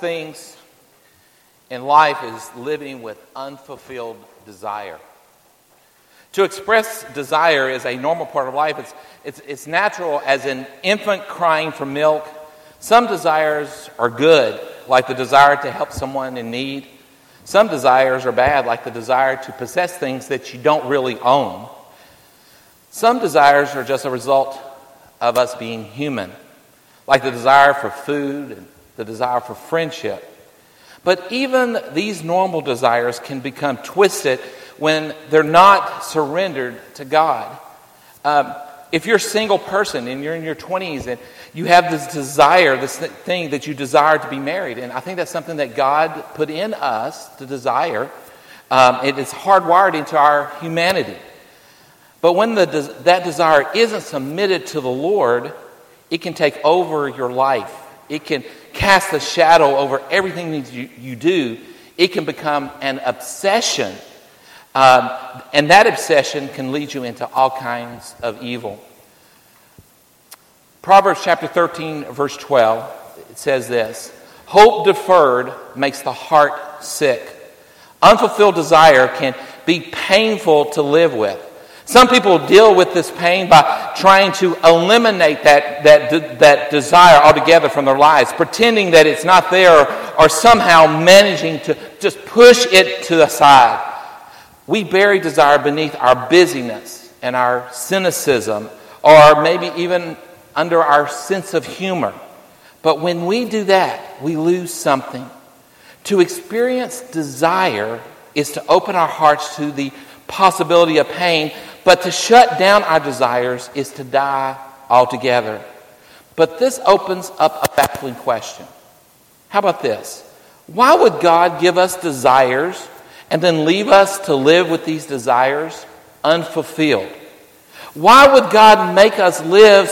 things in life is living with unfulfilled desire. To express desire is a normal part of life. It's natural as an infant crying for milk. Some desires are good, like the desire to help someone in need. Some desires are bad, like the desire to possess things that you don't really own. Some desires are just a result of us being human, like the desire for food and the desire for friendship. But even these normal desires can become twisted when they're not surrendered to God. If you're a single person and you're in your 20s and you have this desire, this thing that you desire to be married, and I think that's something that God put in us to desire. It is hardwired into our humanity. But when that desire isn't submitted to the Lord, it can take over your life. It can cast a shadow over everything that you do. It can become an obsession. And that obsession can lead you into all kinds of evil. Proverbs chapter 13, verse 12, it says this: hope deferred makes the heart sick. Unfulfilled desire can be painful to live with. Some people deal with this pain by trying to eliminate that desire altogether from their lives, pretending that it's not there, or somehow managing to just push it to the side. We bury desire beneath our busyness and our cynicism, or maybe even under our sense of humor. But when we do that, we lose something. To experience desire is to open our hearts to the possibility of pain, but to shut down our desires is to die altogether. But this opens up a baffling question. How about this? Why would God give us desires and then leave us to live with these desires unfulfilled? Why would God make us live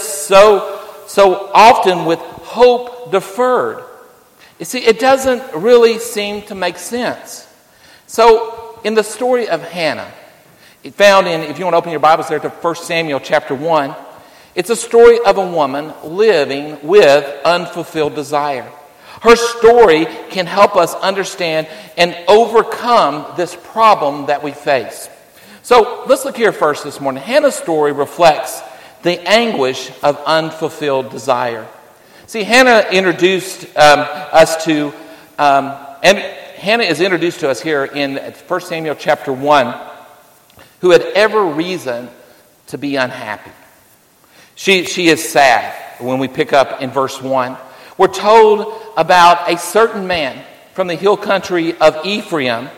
so often with hope deferred? You see, it doesn't really seem to make sense. So, in the story of Hannah, it found in, if you want to open your Bibles there to 1 Samuel chapter 1, it's a story of a woman living with unfulfilled desire. Her story can help us understand and overcome this problem that we face. So let's look here first this morning. Hannah's story reflects the anguish of unfulfilled desire. See, Hannah introduced us to, and Hannah is introduced to us here in 1 Samuel chapter 1, who had every reason to be unhappy. She is sad when we pick up in verse 1. We're told about a certain man from the hill country of Ephraim,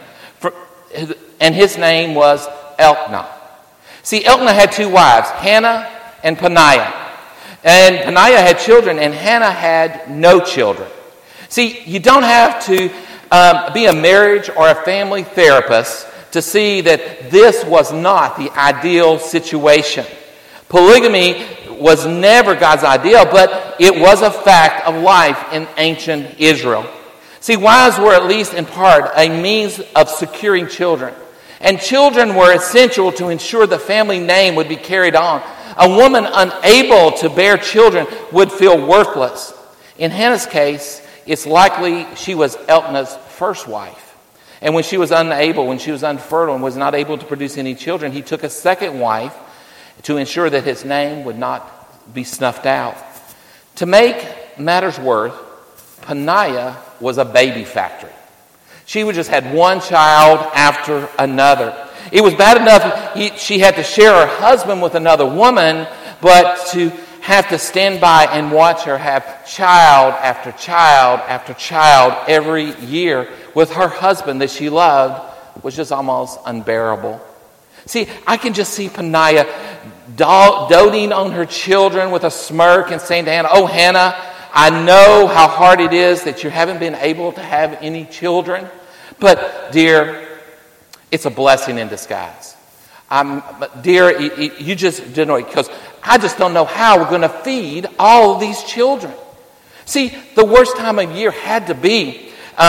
and his name was Elkanah. See, Elkanah had two wives, Hannah and Peninnah. And Peninnah had children, and Hannah had no children. See, you don't have to be a marriage or a family therapist to see that this was not the ideal situation. Polygamy was never God's ideal, but it was a fact of life in ancient Israel. See, wives were at least in part a means of securing children. And children were essential to ensure the family name would be carried on. A woman unable to bear children would feel worthless. In Hannah's case, it's likely she was Elkanah's first wife. And when she was unfertile and was not able to produce any children, he took a second wife to ensure that his name would not be snuffed out. To make matters worse, Peninnah was a baby factory. She just had one child after another. It was bad enough she had to share her husband with another woman, but to have to stand by and watch her have child after child after child every year with her husband that she loved was just almost unbearable. See, I can just see Peninnah doting on her children with a smirk and saying to Hannah, "Oh, Hannah, I know how hard it is that you haven't been able to have any children. But, dear, it's a blessing in disguise. Dear, you just didn't know it because I just don't know how we're going to feed all of these children." See, the worst time of year had to be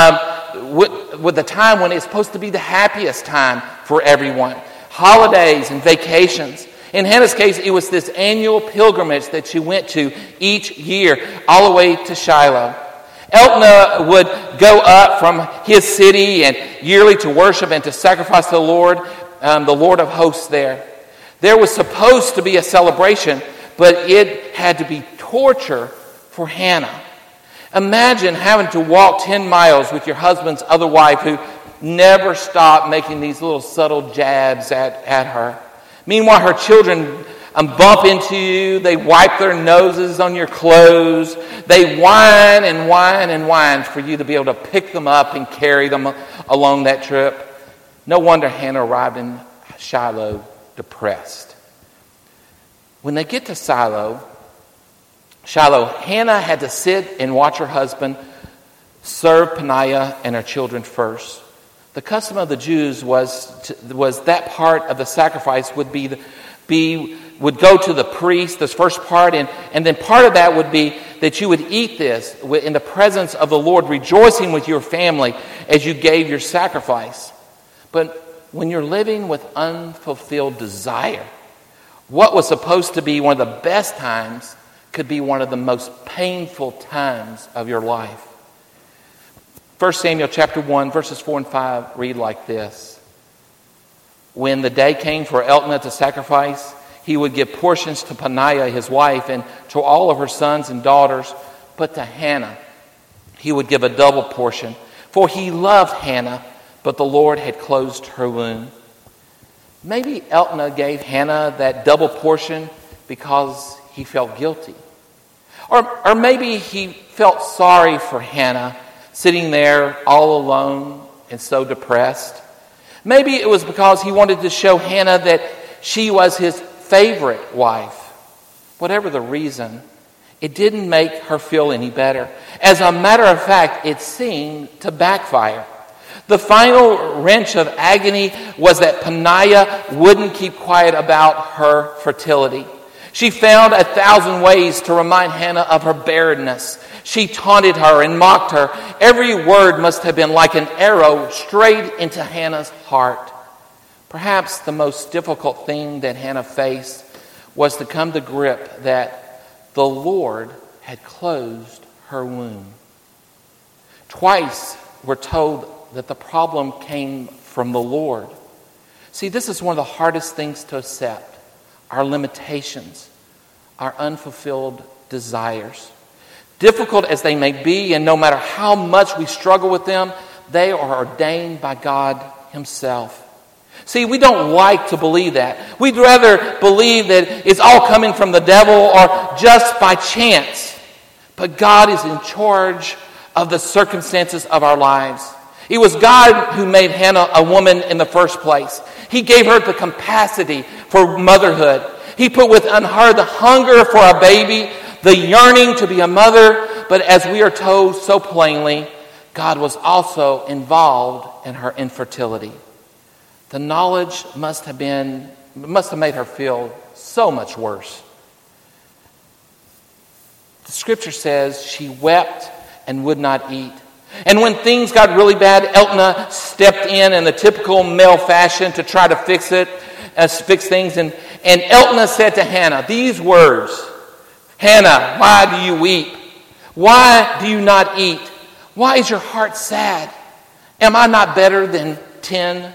with the time when it's supposed to be the happiest time for everyone. Holidays and vacations. In Hannah's case, it was this annual pilgrimage that she went to each year, all the way to Shiloh. Elkanah would go up from his city and yearly to worship and to sacrifice to the Lord of hosts there. There was supposed to be a celebration, but it had to be torture for Hannah. Imagine having to walk 10 miles with your husband's other wife who never stopped making these little subtle jabs at her. Meanwhile, her children bump into you. They wipe their noses on your clothes. They whine and whine and whine for you to be able to pick them up and carry them along that trip. No wonder Hannah arrived in Shiloh depressed. When they get to Shiloh, Hannah had to sit and watch her husband serve Peninnah and her children first. The custom of the Jews was that part of the sacrifice would go to the priest, this first part, and then part of that would be that you would eat this in the presence of the Lord, rejoicing with your family as you gave your sacrifice. But when you're living with unfulfilled desire, what was supposed to be one of the best times could be one of the most painful times of your life. 1 Samuel chapter 1, verses 4 and 5 read like this. When the day came for Elkanah to sacrifice, he would give portions to Peninnah, his wife, and to all of her sons and daughters, but to Hannah he would give a double portion, for he loved Hannah, but the Lord had closed her womb. Maybe Elkanah gave Hannah that double portion because he felt guilty. Or maybe he felt sorry for Hannah, sitting there all alone and so depressed. Maybe it was because he wanted to show Hannah that she was his favorite wife. Whatever the reason, it didn't make her feel any better. As a matter of fact, it seemed to backfire. The final wrench of agony was that Peninnah wouldn't keep quiet about her fertility. She found 1,000 ways to remind Hannah of her barrenness. She taunted her and mocked her. Every word must have been like an arrow straight into Hannah's heart. Perhaps the most difficult thing that Hannah faced was to come to grip that the Lord had closed her womb. Twice we're told that the problem came from the Lord. See, this is one of the hardest things to accept. Our limitations, our unfulfilled desires. Difficult as they may be, and no matter how much we struggle with them, they are ordained by God Himself. See, we don't like to believe that. We'd rather believe that it's all coming from the devil or just by chance. But God is in charge of the circumstances of our lives. It was God who made Hannah a woman in the first place. He gave her the capacity for motherhood. He put within her the hunger for a baby, the yearning to be a mother. But as we are told so plainly, God was also involved in her infertility. The knowledge must have made her feel so much worse. The scripture says she wept and would not eat. And when things got really bad, Elkanah stepped in the typical male fashion to try to fix things. And Elkanah said to Hannah these words, "Hannah, why do you weep? Why do you not eat? Why is your heart sad? Am I not better than 10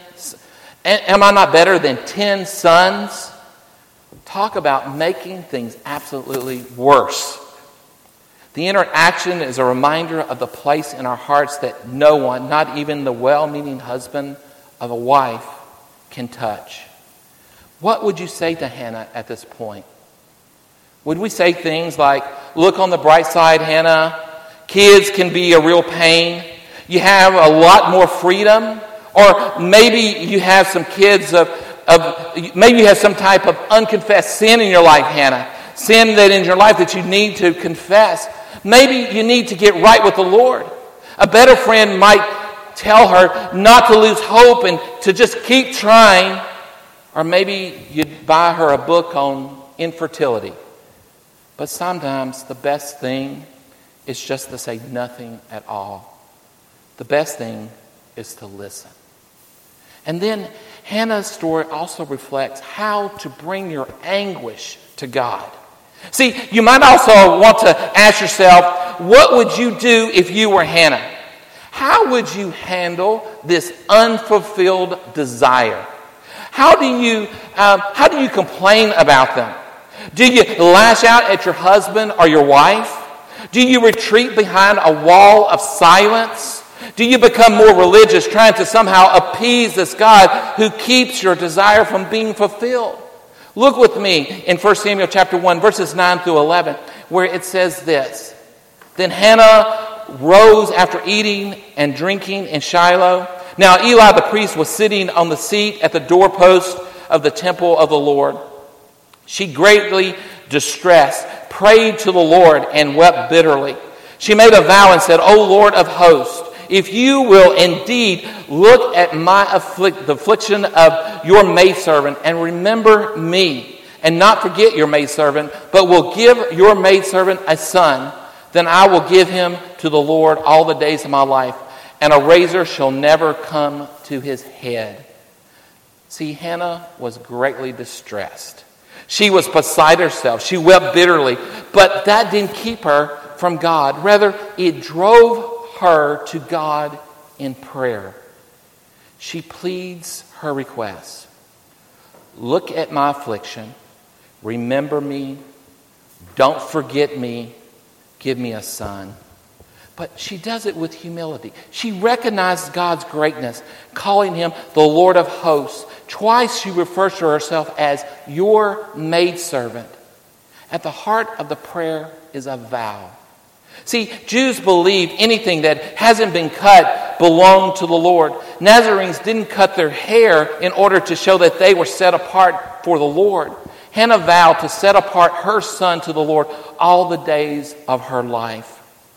sons?" Talk about making things absolutely worse. The interaction is a reminder of the place in our hearts that no one, not even the well-meaning husband of a wife, can touch. What would you say to Hannah at this point? Would we say things like, "Look on the bright side, Hannah. Kids can be a real pain. You have a lot more freedom." Or maybe you have some maybe you have some type of unconfessed sin in your life, Hannah. Sin that in your life that you need to confess. Maybe you need to get right with the Lord. A better friend might tell her not to lose hope and to just keep trying. Or maybe you'd buy her a book on infertility. But sometimes the best thing is just to say nothing at all. The best thing is to listen. And then Hannah's story also reflects how to bring your anguish to God. See, you might also want to ask yourself, what would you do if you were Hannah? How would you handle this unfulfilled desire? How do you complain about them? Do you lash out at your husband or your wife? Do you retreat behind a wall of silence? Do you become more religious, trying to somehow appease this God who keeps your desire from being fulfilled? Look with me in 1 Samuel chapter 1, verses 9 through 11, where it says this. Then Hannah rose after eating and drinking in Shiloh. Now Eli the priest was sitting on the seat at the doorpost of the temple of the Lord. She greatly distressed, prayed to the Lord, and wept bitterly. She made a vow and said, O Lord of hosts, if you will indeed look at the affliction of your maidservant and remember me, and not forget your maidservant, but will give your maidservant a son, then I will give him to the Lord all the days of my life, and a razor shall never come to his head. See, Hannah was greatly distressed. She was beside herself. She wept bitterly, but that didn't keep her from God. Rather, it drove her to God in prayer. She pleads her request. Look at my affliction. Remember me. Don't forget me. Give me a son. But she does it with humility. She recognizes God's greatness, calling him the Lord of hosts. Twice she refers to herself as your maidservant. At the heart of the prayer is a vow. See, Jews believe anything that hasn't been cut belonged to the Lord. Nazarenes didn't cut their hair in order to show that they were set apart for the Lord. Hannah vowed to set apart her son to the Lord all the days of her life.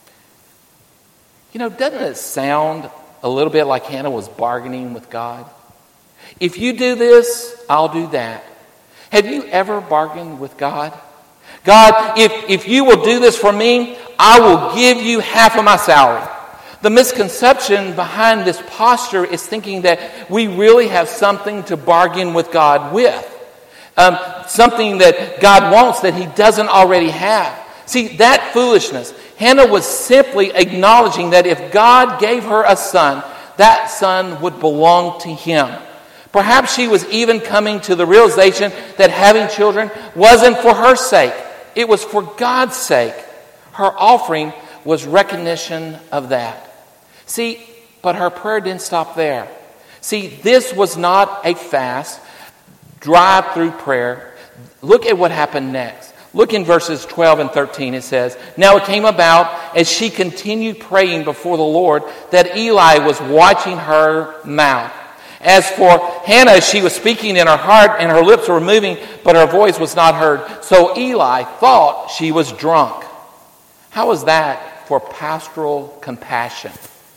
You know, doesn't it sound a little bit like Hannah was bargaining with God? If you do this, I'll do that. Have you ever bargained with God? God, if you will do this for me, I will give you half of my salary. The misconception behind this posture is thinking that we really have something to bargain with God with. Something that God wants that he doesn't already have. See, that foolishness. Hannah was simply acknowledging that if God gave her a son, that son would belong to him. Perhaps she was even coming to the realization that having children wasn't for her sake. It was for God's sake. Her offering was recognition of that. See, but her prayer didn't stop there. See, this was not a fast, drive-through prayer. Look at what happened next. Look in verses 12 and 13. It says, Now it came about as she continued praying before the Lord that Eli was watching her mouth. As for Hannah, she was speaking in her heart and her lips were moving, but her voice was not heard. So Eli thought she was drunk. How was that for pastoral compassion?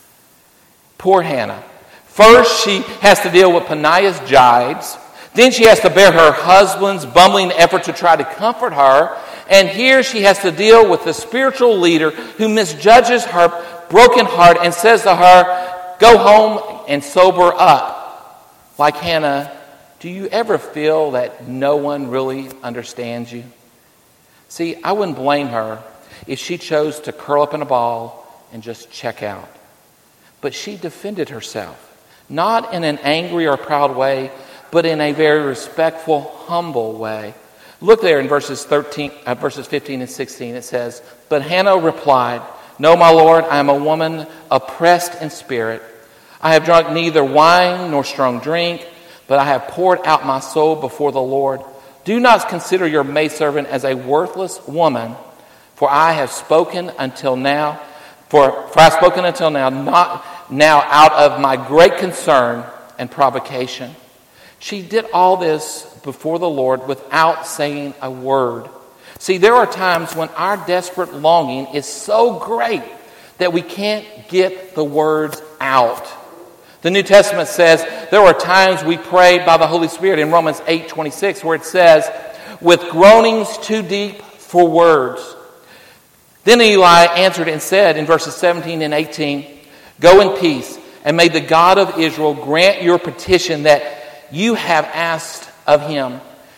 Poor Hannah. First, she has to deal with Peninnah's jibes. Then she has to bear her husband's bumbling effort to try to comfort her. And here she has to deal with the spiritual leader who misjudges her broken heart and says to her, Go home and sober up. Like Hannah, do you ever feel that no one really understands you? See, I wouldn't blame her if she chose to curl up in a ball and just check out. But she defended herself, not in an angry or proud way, but in a very respectful, humble way. Look there in verses 15 and 16. It says, But Hannah replied, No, my Lord, I am a woman oppressed in spirit. I have drunk neither wine nor strong drink, but I have poured out my soul before the Lord. Do not consider your maidservant as a worthless woman, for I have spoken until now. For I have spoken until now, not now out of my great concern and provocation. She did all this before the Lord without saying a word. See, there are times when our desperate longing is so great that we can't get the words out. The New Testament says there are times we pray by the Holy Spirit in Romans 8:26, where it says, with groanings too deep for words. Then Eli answered and said in verses 17 and 18, Go in peace, and may the God of Israel grant your petition that you have asked of him.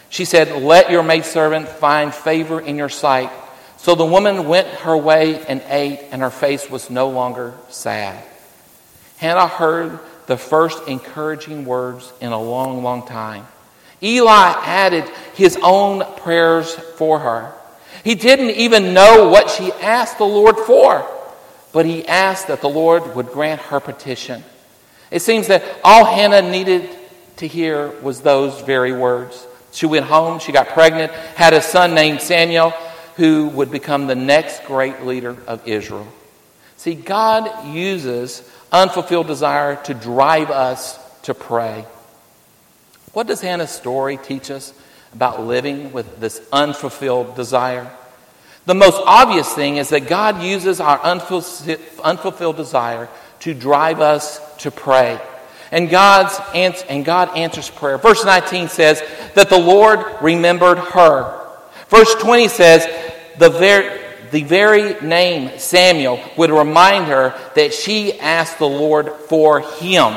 She said, "Let your maidservant find favor in your sight." So the woman went her way and ate, and her face was no longer sad. Hannah heard the first encouraging words in a long, long time. Eli added his own prayers for her. He didn't even know what she asked the Lord for, but he asked that the Lord would grant her petition. It seems that all Hannah needed to hear was those very words. She went home, she got pregnant, had a son named Samuel, who would become the next great leader of Israel. See, God uses unfulfilled desire to drive us to pray. What does Hannah's story teach us about living with this unfulfilled desire? The most obvious thing is that God uses our unfulfilled desire to drive us to pray. And God answers prayer. Verse 19 says that the Lord remembered her. Verse 20 says the very name Samuel would remind her that she asked the Lord for him.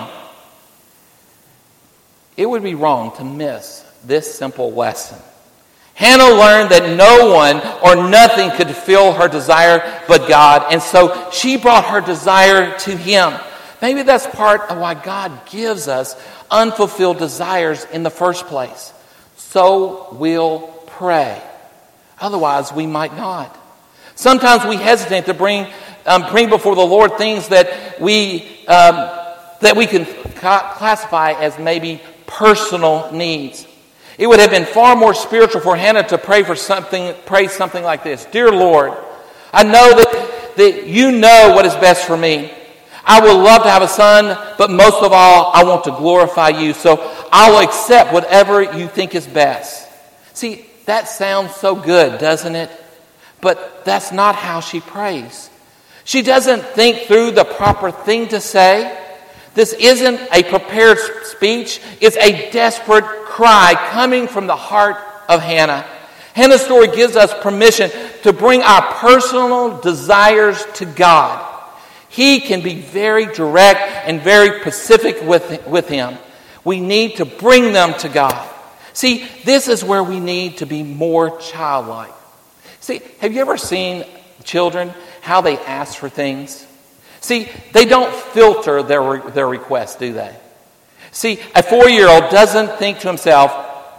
It would be wrong to miss this simple lesson. Hannah learned that no one or nothing could fill her desire but God, and so she brought her desire to him. Maybe that's part of why God gives us unfulfilled desires in the first place. So we'll pray. Otherwise, we might not. Sometimes we hesitate to bring before the Lord things that we can classify as maybe personal needs. It would have been far more spiritual for Hannah to pray something like this. Dear Lord, I know that you know what is best for me. I would love to have a son, but most of all, I want to glorify you. So I will accept whatever you think is best. See, that sounds so good, doesn't it? But that's not how she prays. She doesn't think through the proper thing to say. This isn't a prepared speech. It's a desperate cry coming from the heart of Hannah. Hannah's story gives us permission to bring our personal desires to God. He can be very direct and very specific with him. We need to bring them to God. See, this is where we need to be more childlike. See, have you ever seen children, how they ask for things? See, they don't filter their requests, do they? See, a 4-year-old doesn't think to himself,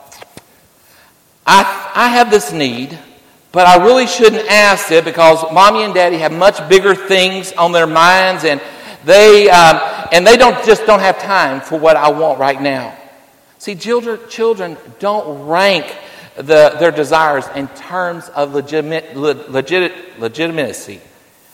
I have this need, but I really shouldn't ask it because mommy and daddy have much bigger things on their minds, and they don't have time for what I want right now. See, children don't rank their desires in terms of legitimacy.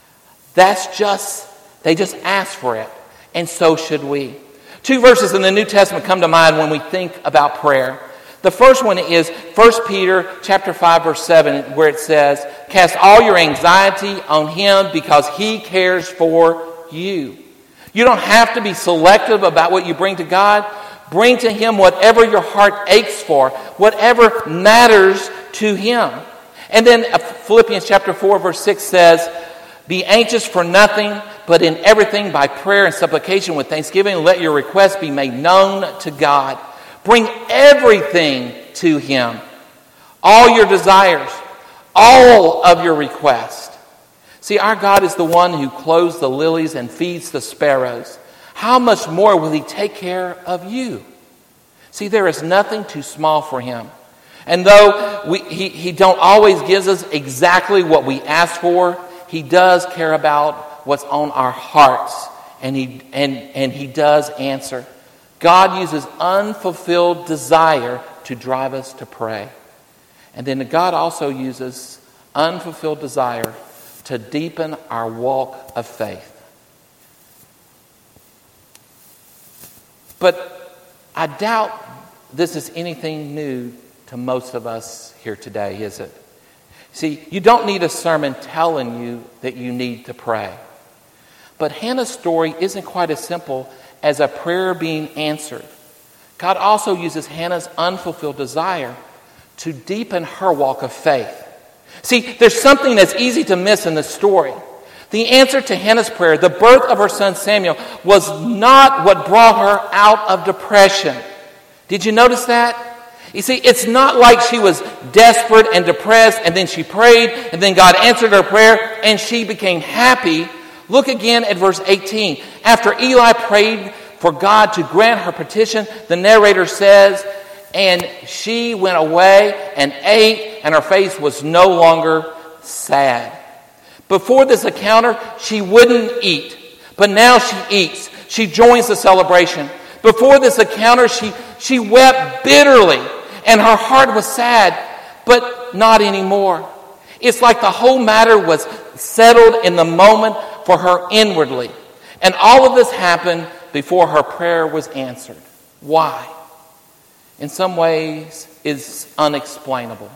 They just ask for it, and so should we. 2 verses in the New Testament come to mind when we think about prayer. The first one is 1 Peter chapter 5, verse 7, where it says, "Cast all your anxiety on him because he cares for you." You don't have to be selective about what you bring to God. Bring to him whatever your heart aches for, whatever matters to him. And then Philippians chapter 4, verse 6 says, "Be anxious for nothing, but in everything by prayer and supplication with thanksgiving, let your requests be made known to God." Bring everything to him. All your desires, all of your requests. See, our God is the one who clothes the lilies and feeds the sparrows. How much more will he take care of you? See, there is nothing too small for him. And though he don't always gives us exactly what we ask for, he does care about what's on our hearts, and he does answer. God uses unfulfilled desire to drive us to pray. And then God also uses unfulfilled desire to deepen our walk of faith. But I doubt this is anything new to most of us here today, is it? See, you don't need a sermon telling you that you need to pray. But Hannah's story isn't quite as simple as a prayer being answered. God also uses Hannah's unfulfilled desire to deepen her walk of faith. See, there's something that's easy to miss in this story. The answer to Hannah's prayer, the birth of her son Samuel, was not what brought her out of depression. Did you notice that? You see, it's not like she was desperate and depressed and then she prayed and then God answered her prayer and she became happy. Look again at verse 18. After Eli prayed for God to grant her petition, the narrator says, and she went away and ate, and her face was no longer sad. Before this encounter, she wouldn't eat, but now she eats. She joins the celebration. Before this encounter, she wept bitterly, and her heart was sad, but not anymore. It's like the whole matter was settled in the moment for her inwardly. And all of this happened before her prayer was answered. Why? In some ways, it's unexplainable.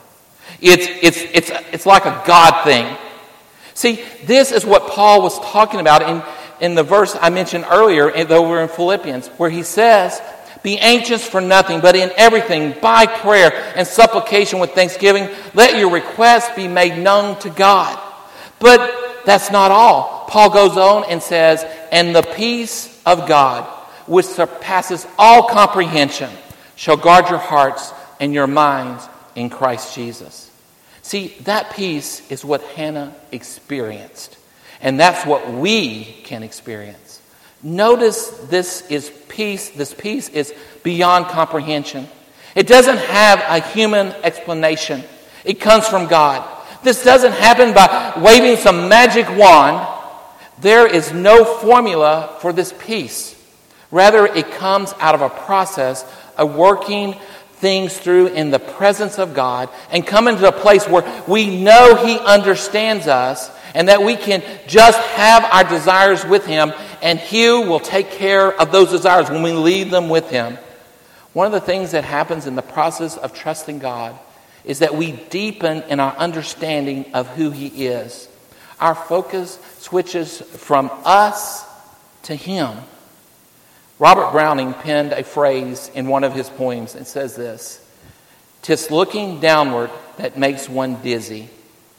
It's like a God thing. See, this is what Paul was talking about in the verse I mentioned earlier over in Philippians, where he says, be anxious for nothing, but in everything, by prayer and supplication with thanksgiving, let your requests be made known to God. But that's not all. Paul goes on and says, and the peace of God, which surpasses all comprehension, shall guard your hearts and your minds in Christ Jesus. See, that peace is what Hannah experienced. And that's what we can experience. Notice this peace is beyond comprehension. It doesn't have a human explanation. It comes from God. This doesn't happen by waving some magic wand. There is no formula for this peace. Rather, it comes out of a process of working things through in the presence of God and coming to a place where we know He understands us and that we can just have our desires with Him and He will take care of those desires when we leave them with Him. One of the things that happens in the process of trusting God is that we deepen in our understanding of who He is. Our focus switches from us to Him. Robert Browning penned a phrase in one of his poems. It says this, "'Tis looking downward that makes one dizzy."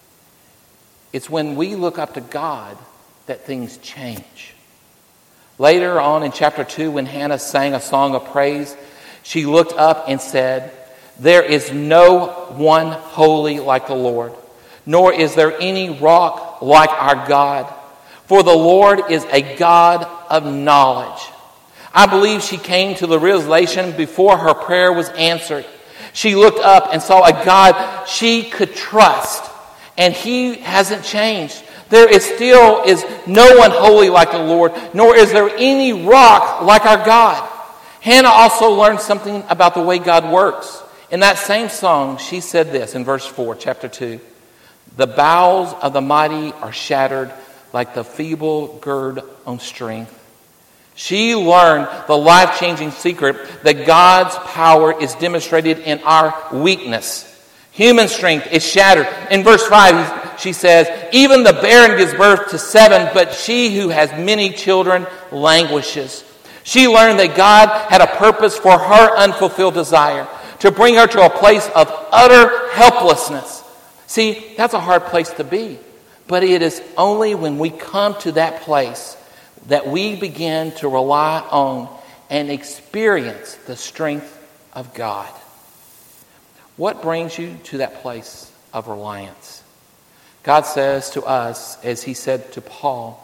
It's when we look up to God that things change. Later on in chapter 2, when Hannah sang a song of praise, she looked up and said, "There is no one holy like the Lord, nor is there any rock like our God. For the Lord is a God of knowledge." I believe she came to the realization before her prayer was answered. She looked up and saw a God she could trust, and He hasn't changed. There is no one holy like the Lord, nor is there any rock like our God. Hannah also learned something about the way God works. In that same song, she said this in verse 4, chapter 2. "The bowels of the mighty are shattered like the feeble gird on strength." She learned the life-changing secret that God's power is demonstrated in our weakness. Human strength is shattered. In verse 5, she says, "Even the barren gives birth to 7, but she who has many children languishes." She learned that God had a purpose for her unfulfilled desire, to bring her to a place of utter helplessness. See, that's a hard place to be. But it is only when we come to that place that we begin to rely on and experience the strength of God. What brings you to that place of reliance? God says to us, as He said to Paul,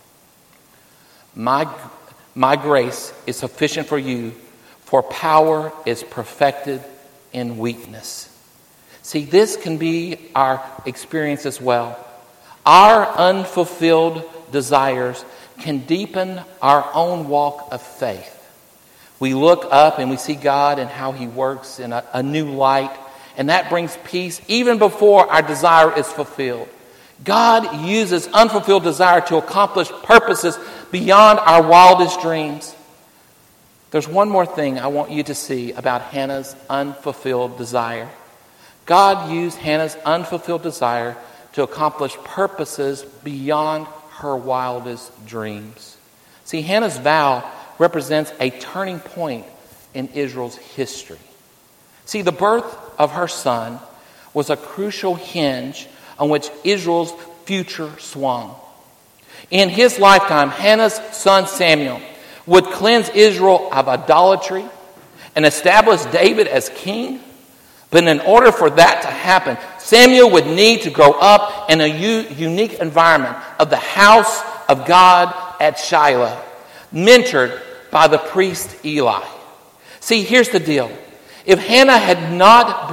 My grace is sufficient for you, for power is perfected in weakness." See, this can be our experience as well. Our unfulfilled desires can deepen our own walk of faith. We look up and we see God and how He works in a new light, and that brings peace even before our desire is fulfilled. God uses unfulfilled desire to accomplish purposes beyond our wildest dreams. There's one more thing I want you to see about Hannah's unfulfilled desire. God used Hannah's unfulfilled desire to accomplish purposes beyond her wildest dreams. See, Hannah's vow represents a turning point in Israel's history. See, the birth of her son was a crucial hinge on which Israel's future swung. In his lifetime, Hannah's son Samuel would cleanse Israel of idolatry and establish David as king. But in order for that to happen, Samuel would need to grow up in a unique environment of the house of God at Shiloh, mentored by the priest Eli. See, here's the deal. If Hannah had not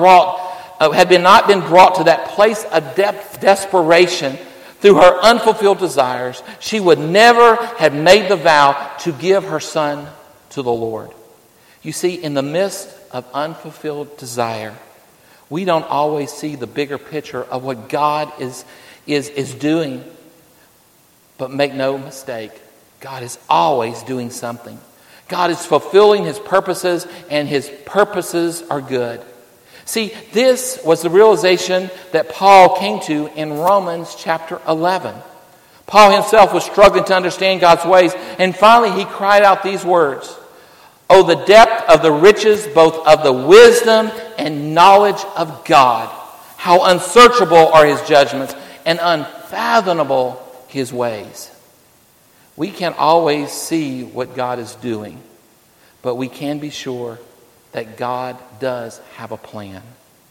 been brought to that place of desperation through her unfulfilled desires, she would never have made the vow to give her son to the Lord. You see, in the midst of unfulfilled desire, we don't always see the bigger picture of what God is doing. But make no mistake, God is always doing something. God is fulfilling His purposes, and His purposes are good. See, this was the realization that Paul came to in Romans chapter 11. Paul himself was struggling to understand God's ways, and finally he cried out these words, "Oh, the depth of the riches, both of the wisdom and knowledge of God. How unsearchable are His judgments and unfathomable His ways." We can't always see what God is doing, but we can be sure that God does have a plan.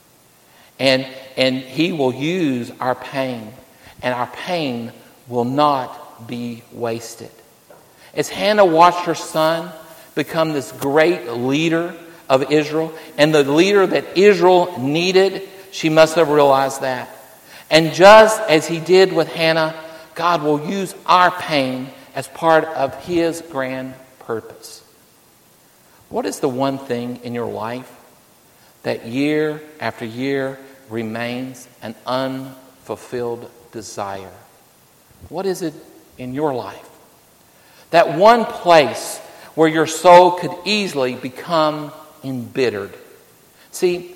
And He will use our pain, and our pain will not be wasted. As Hannah watched her son become this great leader of Israel, and the leader that Israel needed, she must have realized that. And just as He did with Hannah, God will use our pain as part of His grand purpose. What is the one thing in your life that year after year remains an unfulfilled desire? What is it in your life? That one place where your soul could easily become embittered. See,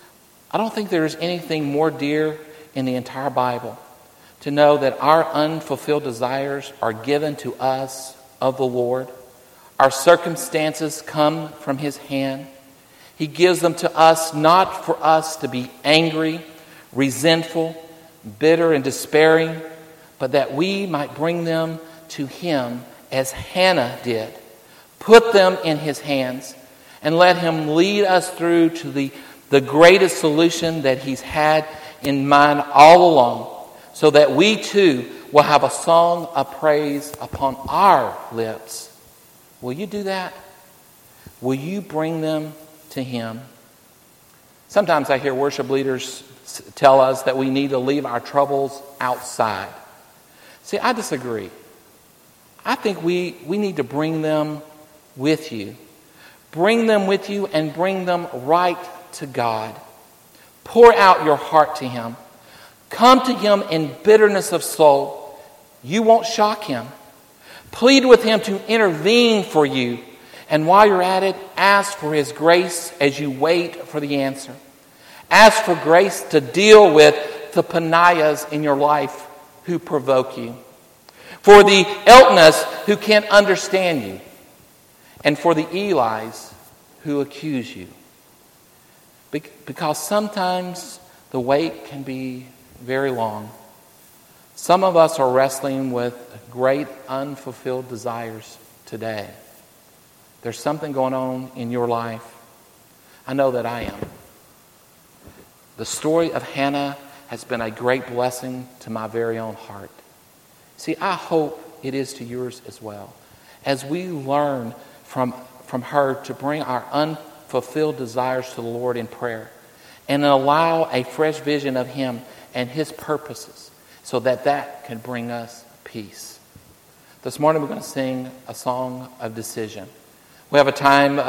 I don't think there's anything more dear in the entire Bible to know that our unfulfilled desires are given to us of the Lord. Our circumstances come from His hand. He gives them to us not for us to be angry, resentful, bitter, and despairing, but that we might bring them to Him as Hannah did. Put them in His hands and let Him lead us through to the greatest solution that He's had in mind all along, so that we too will have a song of praise upon our lips. Will you do that? Will you bring them to Him? Sometimes I hear worship leaders tell us that we need to leave our troubles outside. See, I disagree. I think we need to bring them with you. Bring them with you and bring them right to God. Pour out your heart to Him. Come to Him in bitterness of soul. You won't shock Him. Plead with Him to intervene for you. And while you're at it, ask for His grace as you wait for the answer. Ask for grace to deal with the Paniahs in your life who provoke you. For the Elkanahs who can't understand you. And for the Elis who accuse you. Because sometimes the wait can be very long. Some of us are wrestling with great unfulfilled desires today. There's something going on in your life. I know that I am. The story of Hannah has been a great blessing to my very own heart. See, I hope it is to yours as well. As we learn from her to bring our unfulfilled desires to the Lord in prayer and allow a fresh vision of Him and His purposes so that can bring us peace. This morning we're going to sing a song of decision. We have a time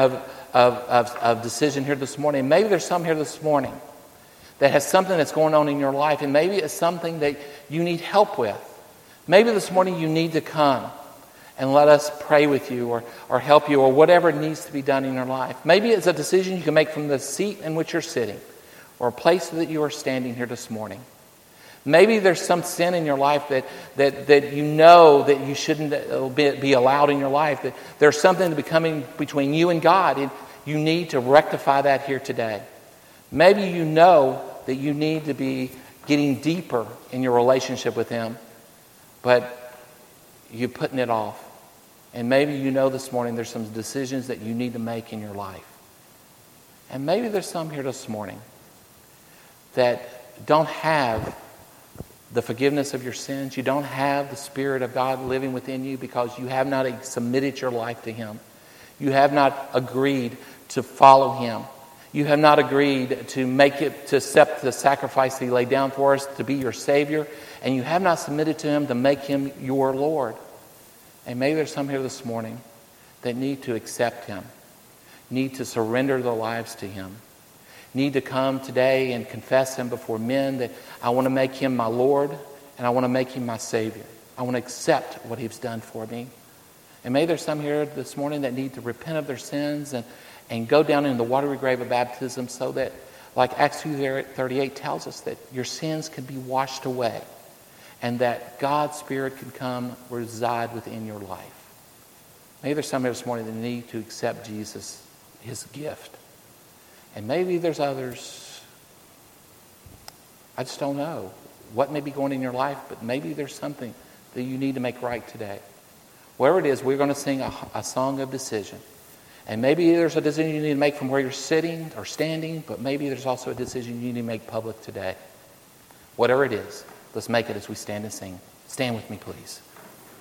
of decision here this morning. Maybe there's some here this morning that has something that's going on in your life, and maybe it's something that you need help with. Maybe this morning you need to come and let us pray with you or help you or whatever needs to be done in your life. Maybe it's a decision you can make from the seat in which you're sitting or a place that you are standing here this morning. Maybe there's some sin in your life that you know that you shouldn't be allowed in your life. That there's something becoming between you and God, and you need to rectify that here today. Maybe you know that you need to be getting deeper in your relationship with Him, but you're putting it off. And maybe you know this morning there's some decisions that you need to make in your life. And maybe there's some here this morning that don't have the forgiveness of your sins. You don't have the Spirit of God living within you because you have not submitted your life to Him. You have not agreed to follow Him. You have not agreed to accept the sacrifice that He laid down for us to be your Savior. And you have not submitted to Him to make Him your Lord. And maybe there's some here this morning that need to accept Him, need to surrender their lives to Him, need to come today and confess Him before men that I want to make Him my Lord and I want to make Him my Savior. I want to accept what He's done for me. And maybe there's some here this morning that need to repent of their sins and go down in the watery grave of baptism so that, like Acts 2:38 tells us, that your sins can be washed away and that God's Spirit can come reside within your life. Maybe there's some here this morning that need to accept Jesus, His gift. And maybe there's others, I just don't know what may be going in your life, but maybe there's something that you need to make right today. Wherever it is, we're going to sing a song of decision. And maybe there's a decision you need to make from where you're sitting or standing, but maybe there's also a decision you need to make public today. Whatever it is, let's make it as we stand and sing. Stand with me, please.